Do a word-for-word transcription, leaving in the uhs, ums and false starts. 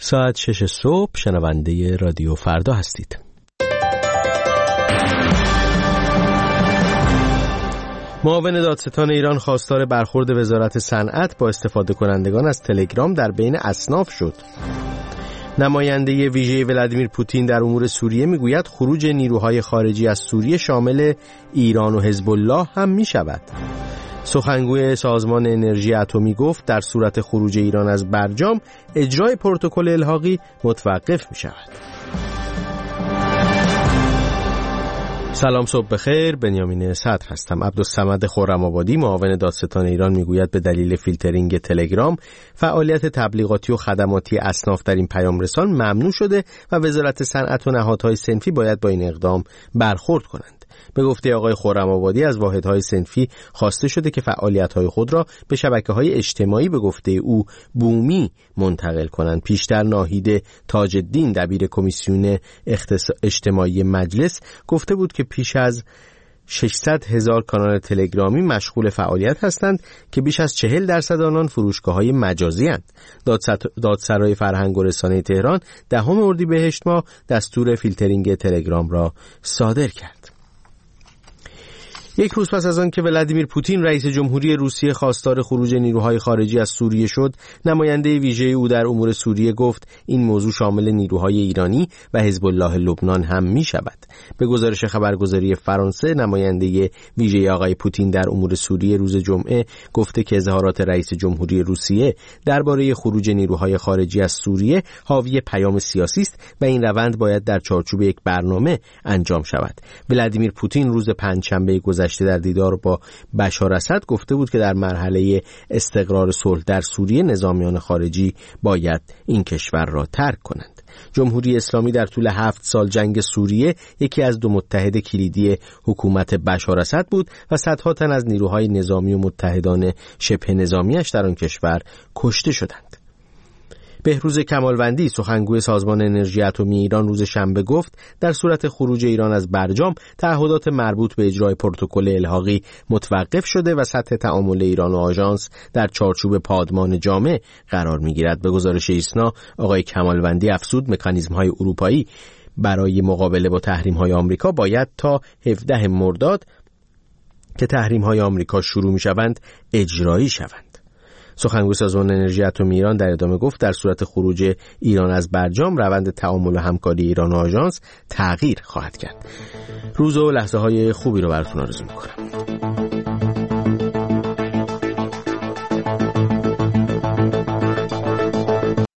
ساعت شش صبح شنونده رادیو فردا هستید. معاون دادستان ایران خواستار برخورد وزارت صنعت با استفاده کنندگان از تلگرام در بین اصناف شد. نماینده ویژه ولادیمیر پوتین در امور سوریه میگوید خروج نیروهای خارجی از سوریه شامل ایران و حزب الله هم می شود. سخنگوی سازمان انرژی اتمی گفت در صورت خروج ایران از برجام اجرای پروتکل الحاقی متوقف می شود. سلام، صبح بخیر. بنیامین صدر هستم. عبدالصمد خرم‌آبادی معاون دادستان ایران میگوید به دلیل فیلترینگ تلگرام فعالیت تبلیغاتی و خدماتی اصناف در این پیام رسان ممنوع شده و وزارت صنعت و نهادهای صنفی باید با این اقدام برخورد کنند. به گفته آقای خرم‌آبادی از واحدهای صنفی خواسته شده که فعالیت‌های خود را به شبکه‌های اجتماعی به گفته او بومی منتقل کنند. پیشتر ناهید تاج الدین دبیر کمیسیون اختص... اجتماعی مجلس گفته بود که پیش از ششصد هزار کانال تلگرامی مشغول فعالیت هستند که بیش از چهل درصد آنان فروشگاه‌های مجازی اند. دادسرای فرهنگ و رسانه تهران دهم اردیبهشت ماه دستور فیلترینگ تلگرام را صادر کرد. یک روز پس از آن که ولادیمیر پوتین رئیس جمهوری روسیه خواستار خروج نیروهای خارجی از سوریه شد، نماینده ویژه او در امور سوریه گفت این موضوع شامل نیروهای ایرانی و حزب الله لبنان هم می شود. به گزارش خبرگزاری فرانسه، نماینده ویژه آقای پوتین در امور سوریه روز جمعه گفته که اظهارات رئیس جمهوری روسیه درباره خروج نیروهای خارجی از سوریه حاوی پیام سیاسی است و این روند باید در چارچوب یک برنامه انجام شود. ولادیمیر پوتین روز پنجشنبه گذشته در دیدار با بشار اسد گفته بود که در مرحله استقرار صلح در سوریه نظامیان خارجی باید این کشور را ترک کنند. جمهوری اسلامی در طول هفت سال جنگ سوریه یکی از دو متحد کلیدی حکومت بشار اسد بود و صدها تن از نیروهای نظامی و متحدان شبه نظامیش در آن کشور کشته شدند. بهروز کمالوندی سخنگوی سازمان انرژی اتمی ایران روز شنبه گفت در صورت خروج ایران از برجام تعهدات مربوط به اجرای پروتکل الحاقی متوقف شده و سطح تعامل ایران و آژانس در چارچوب پادمان جامع قرار می‌گیرد. به گزارش ایسنا آقای کمالوندی افزود مکانیزم‌های اروپایی برای مقابله با تحریم‌های آمریکا باید تا هفدهم مرداد که تحریم‌های آمریکا شروع می‌شوند اجرایی شوند. سخنگوی سازمان انرژی اتمی ایران در ادامه گفت در صورت خروج ایران از برجام روند تعامل و همکاری ایران و آژانس تغییر خواهد کرد. روز و لحظه های خوبی رو براتون آرزو می‌کنم.